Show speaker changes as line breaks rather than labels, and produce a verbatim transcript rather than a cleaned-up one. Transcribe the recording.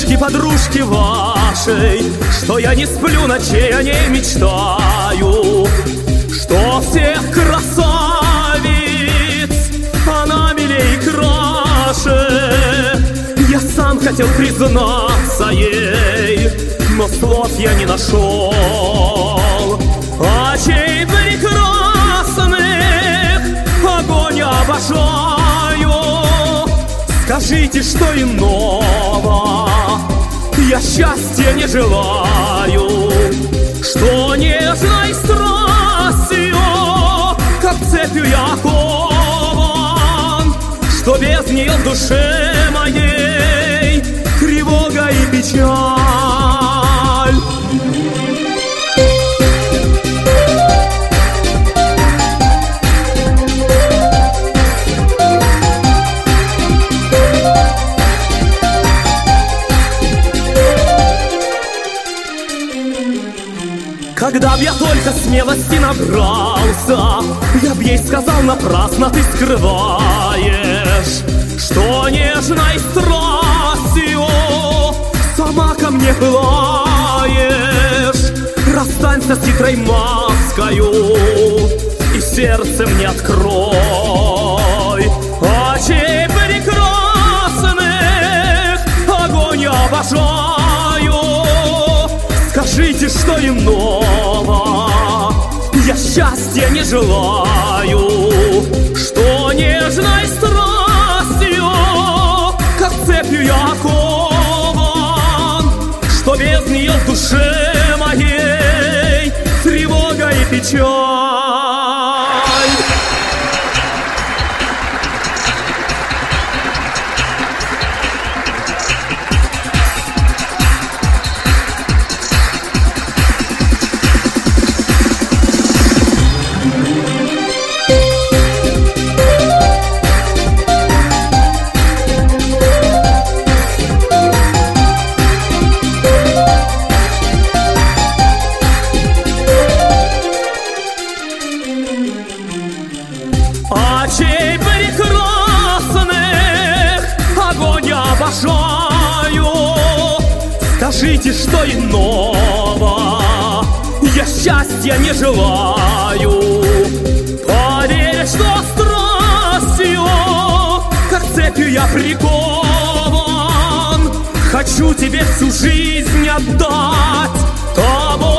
Подружки, подружки вашей, что я не сплю ночей, о ней мечтаю, что всех красавиц она милей и краше. Я сам хотел признаться ей, но слов я не нашел. Очей прекрасных огонь обожаю. Скажите, что иного я счастья не желаю, что нежной страстью, как цепью я окован, что без нее в душе моей тревога и печаль. Когда б я только смелости набрался, я б ей сказал: напрасно ты скрываешь, что нежной страстью сама ко мне пылаешь. Расстанься с хитрой маскою и сердце мне открой. Очей прекрасных огонь обожаю. Скажите, что иного я счастья не желаю, что нежной страстью, как цепью я окован, что без нее в душе моей тревога и печаль. Очей прекрасных огонь обожаю. Скажите, что иного я счастья не желаю. Поверь, что страстью, как цепью я прикован, хочу тебе всю жизнь отдать. Тобой